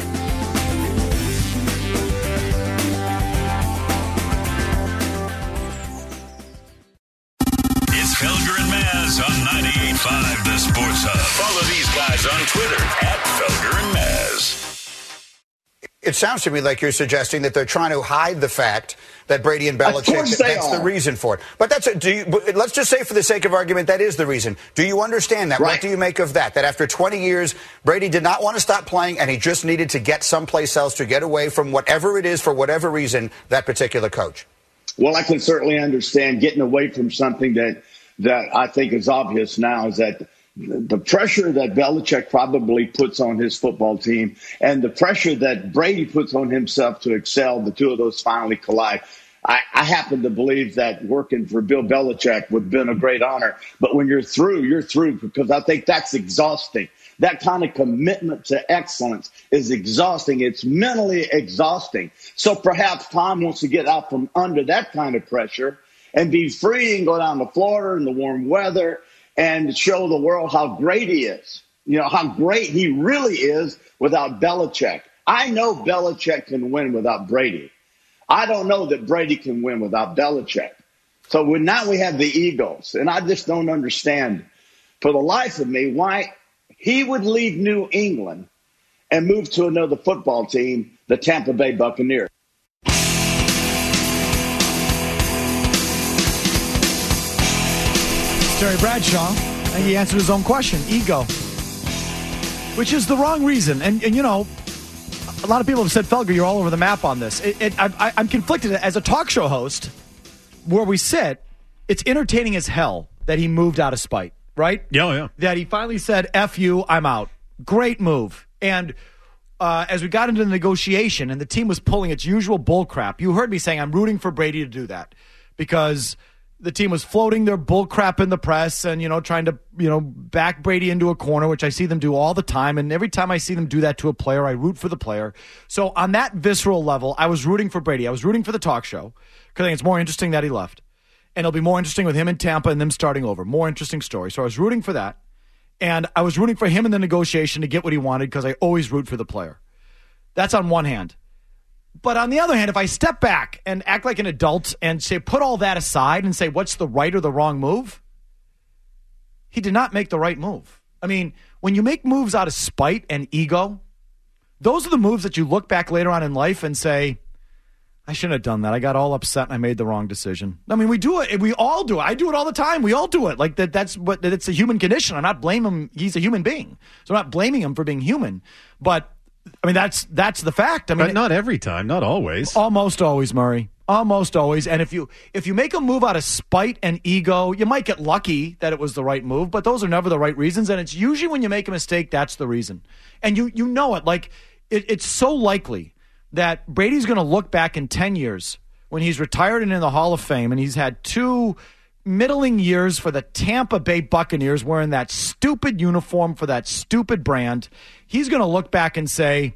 Felger and Maz on ninety-eight point five, The Sports Hub. Follow these guys on Twitter at Felger and Maz. It sounds to me like you're suggesting that they're trying to hide the fact that Brady and Belichick, that's the reason for it. But that's a, do you, let's just say for the sake of argument, that is the reason. Do you understand that? Right. What do you make of that? That after twenty years, Brady did not want to stop playing and he just needed to get someplace else to get away from whatever it is, for whatever reason, that particular coach? Well, I can certainly understand getting away from something that that I think is obvious now, is that the pressure that Belichick probably puts on his football team and the pressure that Brady puts on himself to excel, the two of those finally collide. I, I happen to believe that working for Bill Belichick would have been a great honor. But when you're through, you're through, because I think that's exhausting. That kind of commitment to excellence is exhausting. It's mentally exhausting. So perhaps Tom wants to get out from under that kind of pressure and be free and go down to Florida in the warm weather and show the world how great he is, you know, how great he really is without Belichick. I know Belichick can win without Brady. I don't know that Brady can win without Belichick. So when, now we have the Eagles, and I just don't understand for the life of me why he would leave New England and move to another football team, the Tampa Bay Buccaneers. Terry Bradshaw, and he answered his own question, ego, which is the wrong reason. And, and you know, a lot of people have said, Felger, you're all over the map on this. It, it, I, I'm conflicted. As a talk show host, where we sit, it's entertaining as hell that he moved out of spite, right? Yeah, yeah. That he finally said, F you, I'm out. Great move. And uh, as we got into the negotiation and the team was pulling its usual bull crap, you heard me saying I'm rooting for Brady to do that because the team was floating their bull crap in the press and, you know, trying to, you know, back Brady into a corner, which I see them do all the time. And every time I see them do that to a player, I root for the player. So on that visceral level, I was rooting for Brady. I was rooting for the talk show because I think it's more interesting that he left. And it'll be more interesting with him in Tampa and them starting over. More interesting story. So I was rooting for that. And I was rooting for him in the negotiation to get what he wanted because I always root for the player. That's on one hand. But on the other hand, if I step back and act like an adult and say, put all that aside and say, what's the right or the wrong move? he did not make the right move. I mean, when you make moves out of spite and ego, those are the moves that you look back later on in life and say, I shouldn't have done that. I got all upset and I made the wrong decision. I mean, we do it. We all do it. I do it all the time. We all do it. Like that. That's what. It's a human condition. I'm not blaming him. He's a human being, so I'm not blaming him for being human. But I mean, that's that's the fact. I mean, but not every time, not always. Almost always, Murray. Almost always. And if you if you make a move out of spite and ego, you might get lucky that it was the right move. But those are never the right reasons. And it's usually when you make a mistake, that's the reason. And you you know it. Like it, it's so likely that Brady's going to look back in ten years when he's retired and in the Hall of Fame, and he's had two middling years for the Tampa Bay Buccaneers wearing that stupid uniform for that stupid brand. He's going to look back and say,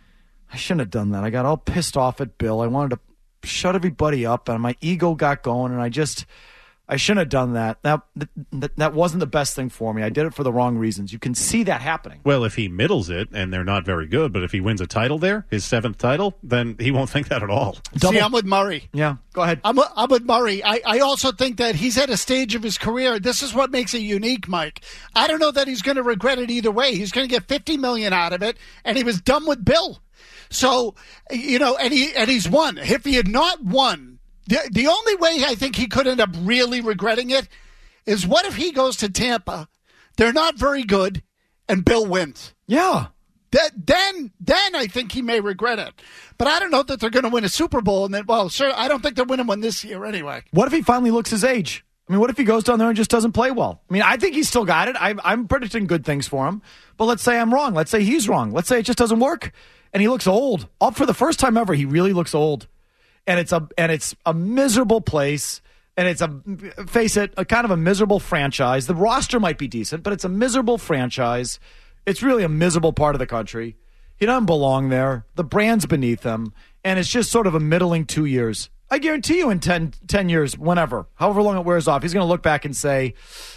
I shouldn't have done that. I got all pissed off at Bill. I wanted to shut everybody up, and my ego got going, and I just... I shouldn't have done that. That, that. that wasn't the best thing for me. I did it for the wrong reasons. You can see that happening. Well, if he middles it and they're not very good, but if he wins a title there, his seventh title, then he won't think that at all. Double. See, I'm with Murray. Yeah, go ahead. I'm, I'm with Murray. I, I also think that he's at a stage of his career. This is what makes it unique, Mike. I don't know that he's going to regret it either way. He's going to get fifty million dollars out of it, and he was done with Bill. So, you know, and he and he's won. If he had not won, The, the only way I think he could end up really regretting it is what if he goes to Tampa, they're not very good, and Bill wins. Yeah. That, then then I think he may regret it. But I don't know that they're going to win a Super Bowl. And then, well, sure, I don't think they're winning one this year anyway. What if he finally looks his age? I mean, what if he goes down there and just doesn't play well? I mean, I think he's still got it. I'm, I'm predicting good things for him. But let's say I'm wrong. Let's say he's wrong. Let's say it just doesn't work. And he looks old. Up for the first time ever, he really looks old. And it's a and it's a miserable place, and it's a face it a kind of a miserable franchise. The roster might be decent, but it's a miserable franchise. It's really a miserable part of the country. He doesn't belong there. The brand's beneath him, and it's just sort of a middling two years. I guarantee you, in ten, ten years, whenever, however long it wears off, he's going to look back and say,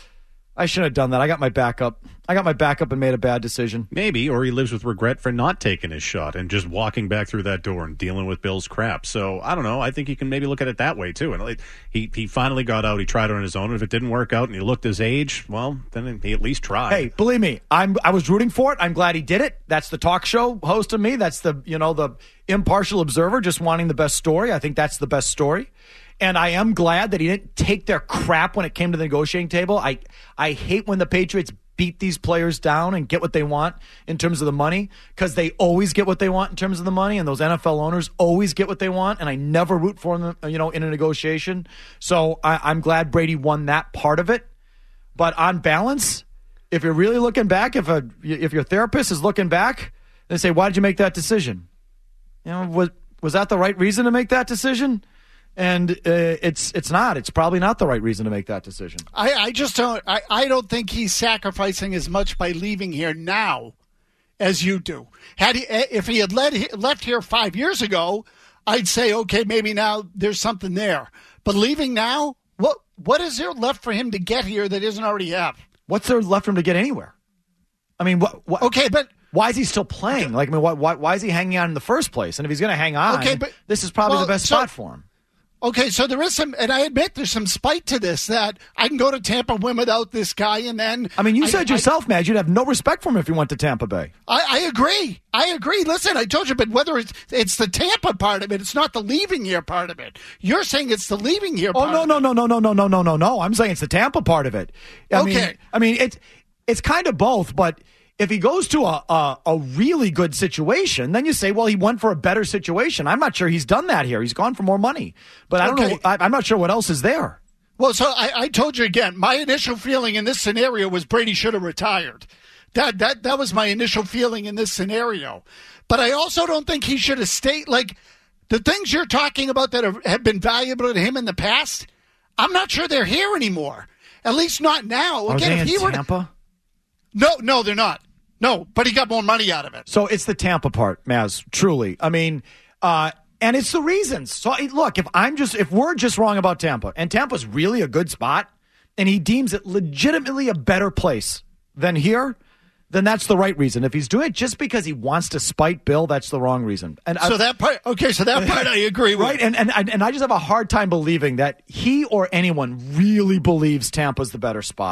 I shouldn't have done that. I got my backup. I got my backup and made a bad decision. Maybe, or he lives with regret for not taking his shot and just walking back through that door and dealing with Bill's crap. So, I don't know. I think you can maybe look at it that way, too. And he, he finally got out. He tried it on his own. And if it didn't work out and he looked his age, well, then he at least tried. Hey, believe me, I'm, I was rooting for it. I'm glad he did it. That's the talk show host of me. That's the, you know, the impartial observer just wanting the best story. I think that's the best story. And I am glad that he didn't take their crap when it came to the negotiating table. I I hate when the Patriots beat these players down and get what they want in terms of the money, because they always get what they want in terms of the money, and those N F L owners always get what they want, and I never root for them, you know, in a negotiation. So I, I'm glad Brady won that part of it. But on balance, if you're really looking back, if a if your therapist is looking back, they say, why did you make that decision? You know, was was that the right reason to make that decision? And uh, it's it's not. It's probably not the right reason to make that decision. I, I just don't. I, I don't think he's sacrificing as much by leaving here now as you do. Had he, if he had led, left here five years ago, I'd say okay, maybe now there's something there. But leaving now, what what is there left for him to get here that isn't already have? What's there left for him to get anywhere? I mean, what? what okay, but. Why is he still playing? Like, I mean, why why, why is he hanging on in the first place? And if he's going to hang on, okay, but, this is probably well, the best so, spot for him. Okay, so there is some, and I admit there's some spite to this, that I can go to Tampa, win without this guy, and then... I mean, you I, said yourself, Mad, you'd have no respect for him if you went to Tampa Bay. I, I agree. I agree. Listen, I told you, but whether it's it's the Tampa part of it, it's not the leaving here part of it. You're saying it's the leaving here part oh, no, of no, it. no, no, no, no, no, no, no, no. I'm saying it's the Tampa part of it. I okay. Mean, I mean, it's, it's kind of both, but... If he goes to a, a a really good situation, then you say, well, he went for a better situation. I'm not sure he's done that here. He's gone for more money. But I don't okay. know. I, I'm not sure what else is there. Well, so I, I told you again, my initial feeling in this scenario was Brady should have retired. That that that was my initial feeling in this scenario. But I also don't think he should have stayed. Like, the things you're talking about that have, have been valuable to him in the past, I'm not sure they're here anymore. At least not now. Are Again, they if he in were Tampa? To, no, no, they're not. No, but he got more money out of it. So it's the Tampa part, Maz, truly. I mean, uh, and it's the reasons. So look, if I'm just, if we're just wrong about Tampa, and Tampa's really a good spot, and he deems it legitimately a better place than here, then that's the right reason. If he's doing it just because he wants to spite Bill, that's the wrong reason. And so I, that part, okay, so that part I agree with. Right, and, and, and I just have a hard time believing that he or anyone really believes Tampa's the better spot.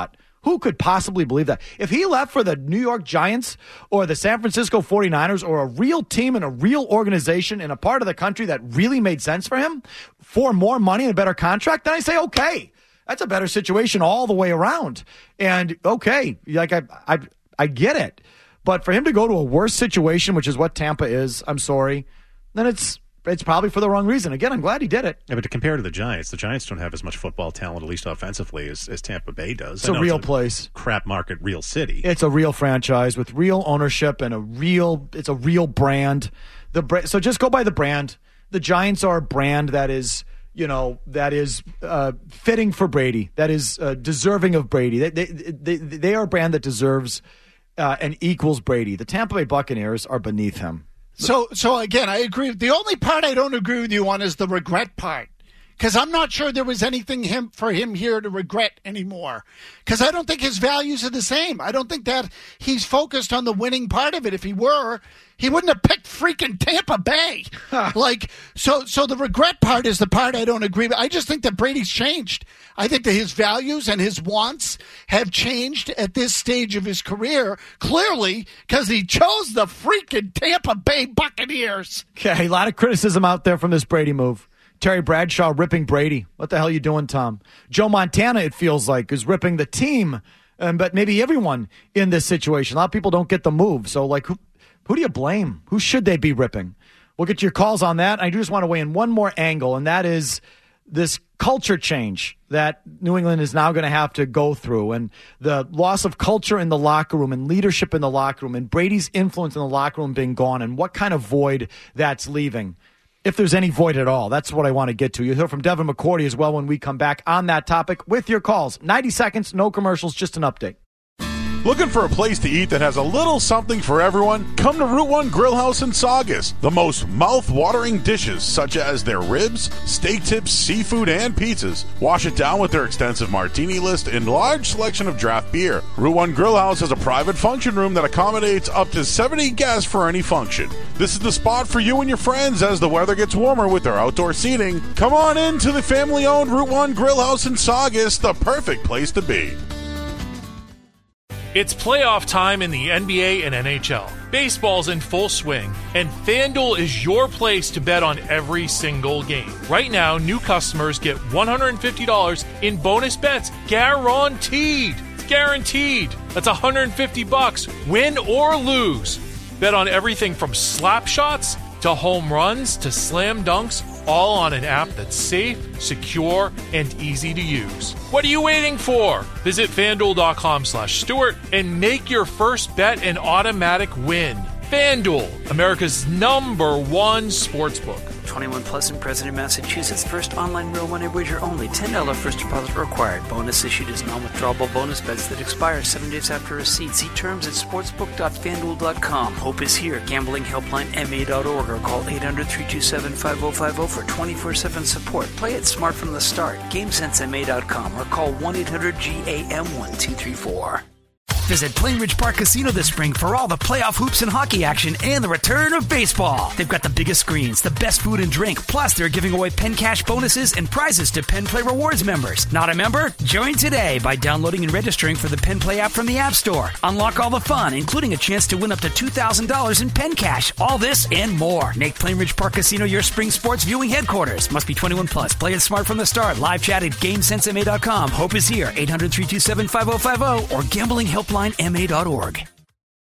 Who could possibly believe that? If he left for the New York Giants or the San Francisco forty-niners or a real team and a real organization in a part of the country that really made sense for him for more money and a better contract, then I say, okay, that's a better situation all the way around. And okay, like I, I, I get it. But for him to go to a worse situation, which is what Tampa is, I'm sorry, then it's It's probably for the wrong reason. Again, I'm glad he did it. Yeah, but to compare to the Giants, the Giants don't have as much football talent, at least offensively, as, as Tampa Bay does. It's a real it's a place. Crap market, real city. It's a real franchise with real ownership and a real. It's a real brand. The bra- so just go by the brand. The Giants are a brand that is, you know, that is uh, fitting for Brady. That is uh, deserving of Brady. They they they, they are a brand that deserves uh, and equals Brady. The Tampa Bay Buccaneers are beneath him. So, so again, I agree. The only part I don't agree with you on is the regret part, because I'm not sure there was anything him for him here to regret anymore. Because I don't think his values are the same. I don't think that he's focused on the winning part of it. If he were, he wouldn't have picked freaking Tampa Bay. like, so, so the regret part is the part I don't agree with. I just think that Brady's changed. I think that his values and his wants have changed at this stage of his career, clearly, because he chose the freaking Tampa Bay Buccaneers. Okay, a lot of criticism out there from this Brady move. Terry Bradshaw ripping Brady. What the hell are you doing, Tom? Joe Montana, it feels like, is ripping the team, um, but maybe everyone in this situation. A lot of people don't get the move. So, like, who, who do you blame? Who should they be ripping? We'll get your calls on that. I do just want to weigh in one more angle, and that is this culture change that New England is now going to have to go through, and the loss of culture in the locker room and leadership in the locker room and Brady's influence in the locker room being gone, and what kind of void that's leaving. If there's any void at all. That's what I want to get to. You'll hear from Devin McCourty as well when we come back on that topic with your calls. ninety seconds, no commercials, just an update. Looking for a place to eat that has a little something for everyone? Come to Route one Grill House in Saugus. The most mouth-watering dishes, such as their ribs, steak tips, seafood, and pizzas. Wash it down with their extensive martini list and large selection of draft beer. Route one Grill House has a private function room that accommodates up to seventy guests for any function. This is the spot for you and your friends as the weather gets warmer with their outdoor seating. Come on in to the family-owned Route one Grill House in Saugus, the perfect place to be. It's playoff time in the N B A and N H L. Baseball's in full swing, and FanDuel is your place to bet on every single game. Right now, new customers get one hundred fifty dollars in bonus bets guaranteed. It's guaranteed. That's one hundred fifty bucks, win or lose. Bet on everything from slap shots to home runs to slam dunks, all on an app that's safe, secure, and easy to use. What are you waiting for? Visit FanDuel.com slash Stewart and make your first bet an automatic win. FanDuel, America's number one sportsbook. twenty-one plus and present in Massachusetts. First online real money wager only. ten dollars first deposit required. Bonus issued as non-withdrawable bonus bets that expire seven days after receipt. See terms at sportsbook dot fanduel dot com. Hope is here. Gambling helpline M A dot org or call eight hundred, three two seven, five oh five oh for twenty-four seven support. Play it smart from the start. Game sense M A dot com or call one eight hundred G A M one two three four. Visit Plainridge Park Casino this spring for all the playoff hoops and hockey action and the return of baseball. They've got the biggest screens, the best food and drink, plus they're giving away Penn Cash bonuses and prizes to Penn Play Rewards members. Not a member? Join today by downloading and registering for the Penn Play app from the App Store. Unlock all the fun, including a chance to win up to two thousand dollars in Penn Cash. All this and more. Make Plainridge Park Casino your spring sports viewing headquarters. Must be twenty-one plus. Play it smart from the start. Live chat at game sense M A dot com. Hope is here. eight hundred, three two seven, five oh five oh or gambling helpline M A dot org.